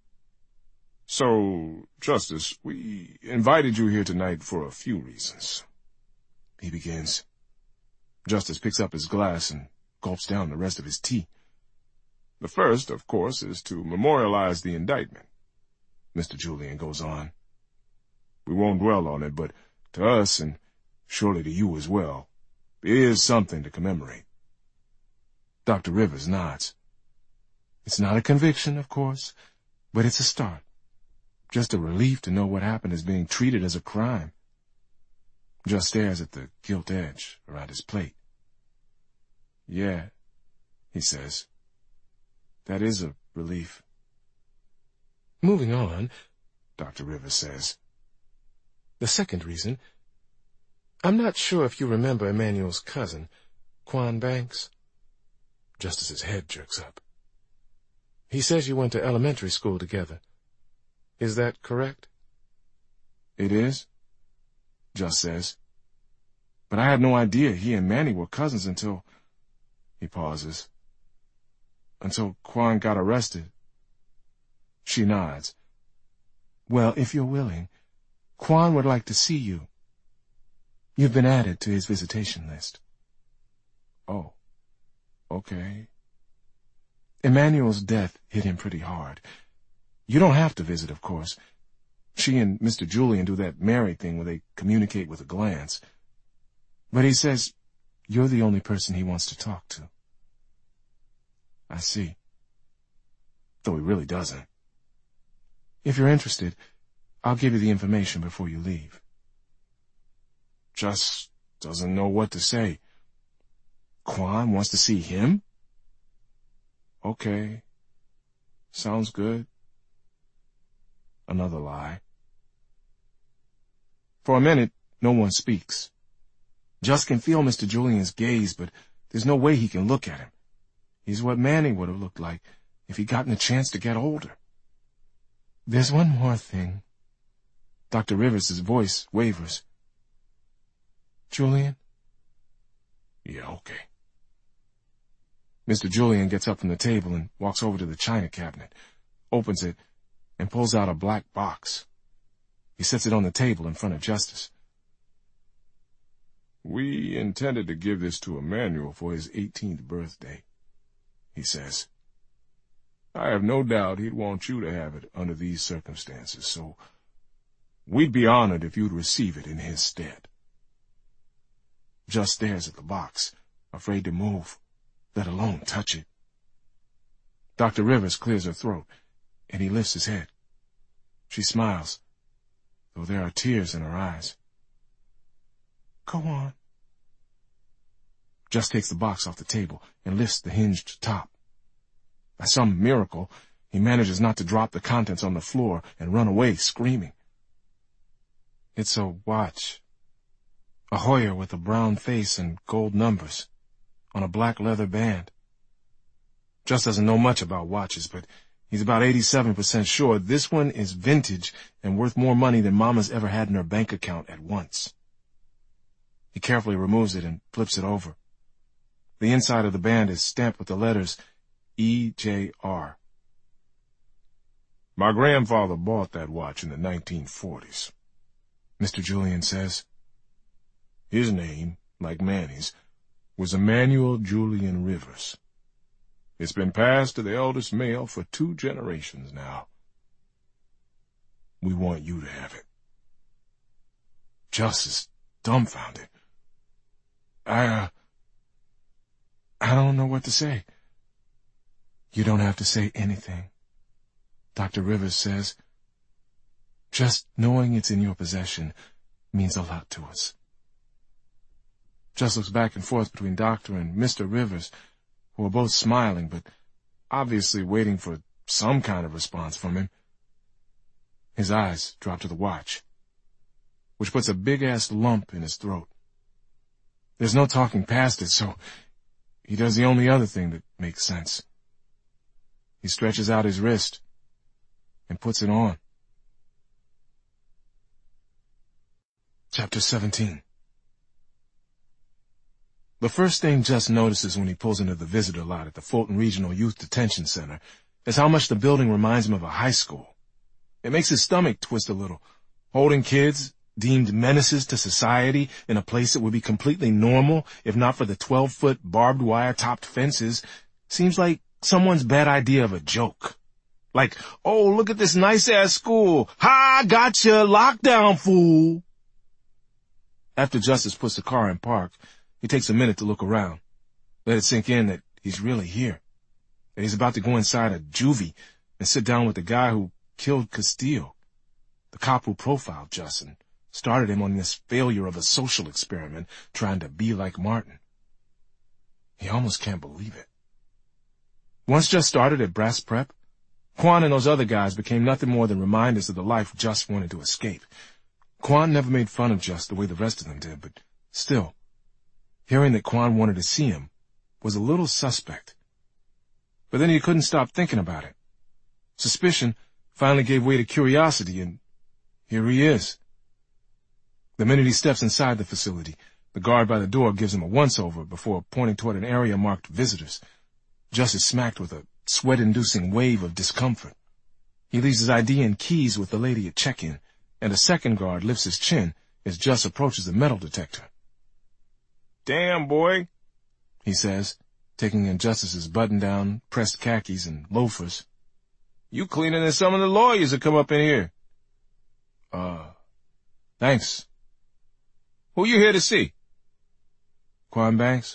"So, Justice, we invited you here tonight for a few reasons," he begins. Justice picks up his glass and gulps down the rest of his tea. "The first, of course, is to memorialize the indictment," Mister Julian goes on. "We won't dwell on it, but to us, and surely to you as well, it is something to commemorate." Doctor Rivers nods. It's not a conviction, of course, but it's a start. Just a relief to know what happened is being treated as a crime. Just stares at the gilt edge around his plate. "Yeah," he says. "That is a relief." "Moving on," Doctor Rivers says. "The second reason. I'm not sure if you remember Emmanuel's cousin, Quan Banks." Justice's head jerks up. "He says you went to elementary school together. Is that correct?" "It is," Just says. "But I had no idea he and Manny were cousins until—" He pauses. "Until Quan got arrested." She nods. "Well, if you're willing, Quan would like to see you. You've been added to his visitation list." "Oh, okay." "Emmanuel's death hit him pretty hard. You don't have to visit, of course. She and Mister Julian do that married thing where they communicate with a glance. But he says you're the only person he wants to talk to." "I see." Though he really doesn't. "If you're interested, I'll give you the information before you leave." Just doesn't know what to say. Quan wants to see him? Okay. Sounds good. Another lie. For a minute, no one speaks. Just can feel Mister Julian's gaze, but there's no way he can look at him. He's what Manny would have looked like if he'd gotten a chance to get older. "There's one more thing." Doctor Rivers' voice wavers. "Julian?" "Yeah, okay." Mister Julian gets up from the table and walks over to the china cabinet, opens it, and pulls out a black box. He sets it on the table in front of Justice. "We intended to give this to Emmanuel for his eighteenth birthday," he says. "I have no doubt he'd want you to have it under these circumstances, so we'd be honored if you'd receive it in his stead." Just stares at the box, afraid to move, let alone touch it. Doctor Rivers clears her throat, and he lifts his head. She smiles, though there are tears in her eyes. "Go on." Just takes the box off the table and lifts the hinged top. By some miracle, he manages not to drop the contents on the floor and run away screaming. It's a watch. A Hoyer with a brown face and gold numbers, on a black leather band. Just doesn't know much about watches, but he's about eighty-seven percent sure this one is vintage and worth more money than Mama's ever had in her bank account at once. He carefully removes it and flips it over. The inside of the band is stamped with the letters E J R. "My grandfather bought that watch in the nineteen forties, Mister Julian says. His name, like Manny's, was Emmanuel Julian Rivers. It's been passed to the eldest male for two generations now. We want you to have it." Just is dumbfounded. I, uh, I don't know what to say. You don't have to say anything, Doctor Rivers says. Just knowing it's in your possession means a lot to us. Just looks back and forth between Doctor and Mister Rivers, who are both smiling, but obviously waiting for some kind of response from him. His eyes drop to the watch, which puts a big-ass lump in his throat. There's no talking past it, so he does the only other thing that makes sense. He stretches out his wrist and puts it on. Chapter seventeen. The first thing Just notices when he pulls into the visitor lot at the Fulton Regional Youth Detention Center is how much the building reminds him of a high school. It makes his stomach twist a little. Holding kids deemed menaces to society in a place that would be completely normal if not for the twelve-foot barbed wire-topped fences seems like someone's bad idea of a joke. Like, oh, look at this nice-ass school. Ha, gotcha, lockdown, fool. After Justice puts the car in park, he takes a minute to look around, let it sink in that he's really here, that he's about to go inside a juvie and sit down with the guy who killed Castile, the cop who profiled Justin, started him on this failure of a social experiment trying to be like Martin. He almost can't believe it. Once Just started at Brass Prep, Quan and those other guys became nothing more than reminders of the life Just wanted to escape. Quan never made fun of Just the way the rest of them did, but still, hearing that Quan wanted to see him was a little suspect. But then he couldn't stop thinking about it. Suspicion finally gave way to curiosity, and here he is. The minute he steps inside the facility, the guard by the door gives him a once-over before pointing toward an area marked visitors. Just is smacked with a sweat-inducing wave of discomfort. He leaves his I D and keys with the lady at check-in, and a second guard lifts his chin as Just approaches the metal detector. "Damn, boy," he says, taking in Justice's button-down, pressed khakis, and loafers. "You cleaner than some of the lawyers that come up in here." Uh, thanks. "Who you here to see?" "Quan Banks."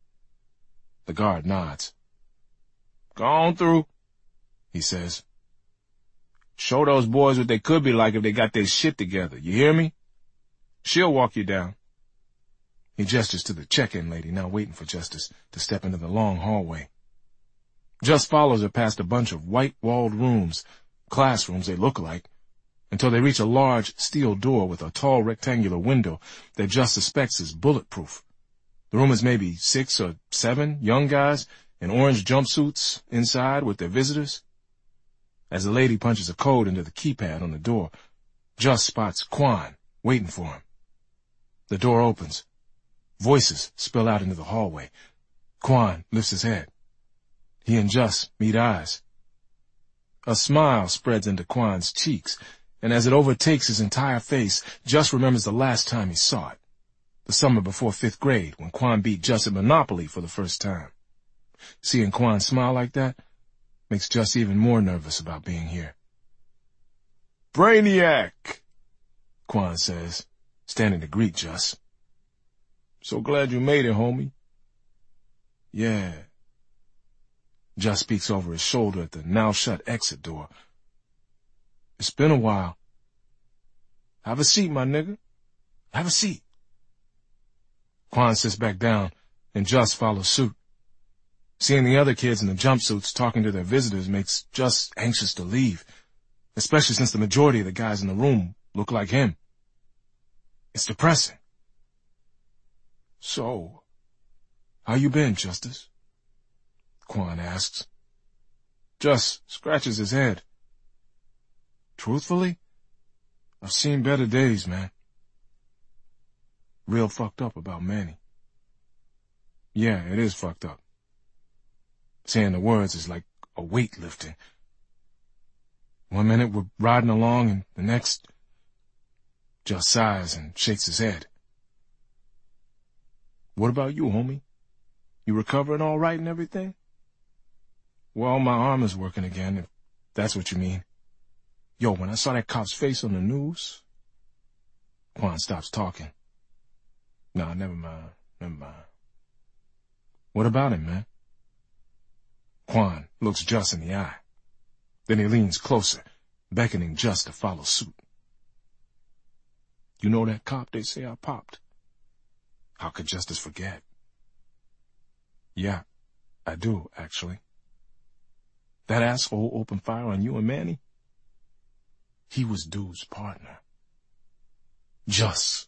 The guard nods. "Go on through," he says. "Show those boys what they could be like if they got their shit together, you hear me? She'll walk you down." He gestures to the check-in lady, now waiting for Justice to step into the long hallway. Just follows her past a bunch of white-walled rooms, classrooms they look like, until they reach a large steel door with a tall rectangular window that Just suspects is bulletproof. The room is maybe six or seven young guys in orange jumpsuits inside with their visitors. As the lady punches a code into the keypad on the door, Just spots Quan waiting for him. The door opens. Voices spill out into the hallway. Quan lifts his head. He and Just meet eyes. A smile spreads into Quan's cheeks, and as it overtakes his entire face, Just remembers the last time he saw it. The summer before fifth grade, when Quan beat Just at Monopoly for the first time. Seeing Quan smile like that makes Just even more nervous about being here. "Brainiac," Quan says, standing to greet Just. "So glad you made it, homie." "Yeah." Just speaks over his shoulder at the now-shut exit door. "It's been a while." "Have a seat, my nigga. Have a seat." Quan sits back down, and Just follows suit. Seeing the other kids in the jumpsuits talking to their visitors makes Just anxious to leave, especially since the majority of the guys in the room look like him. It's depressing. "So, how you been, Justice?" Quan asks. Just scratches his head. "Truthfully, I've seen better days, man. Real fucked up about Manny." "Yeah, it is fucked up." Saying the words is like a weight lifting. One minute we're riding along, and the next, Just sighs and shakes his head. "What about you, homie? You recovering all right and everything?" "Well, my arm is working again, if that's what you mean. Yo, when I saw that cop's face on the news..." Quan stops talking. "Nah, never mind, never mind." "What about him, man?" Quan looks Just in the eye. Then he leans closer, beckoning Just to follow suit. "You know that cop they say I popped? How could Justice forget? Yeah, I do, actually. That asshole opened fire on you and Manny? He was Dude's partner. Just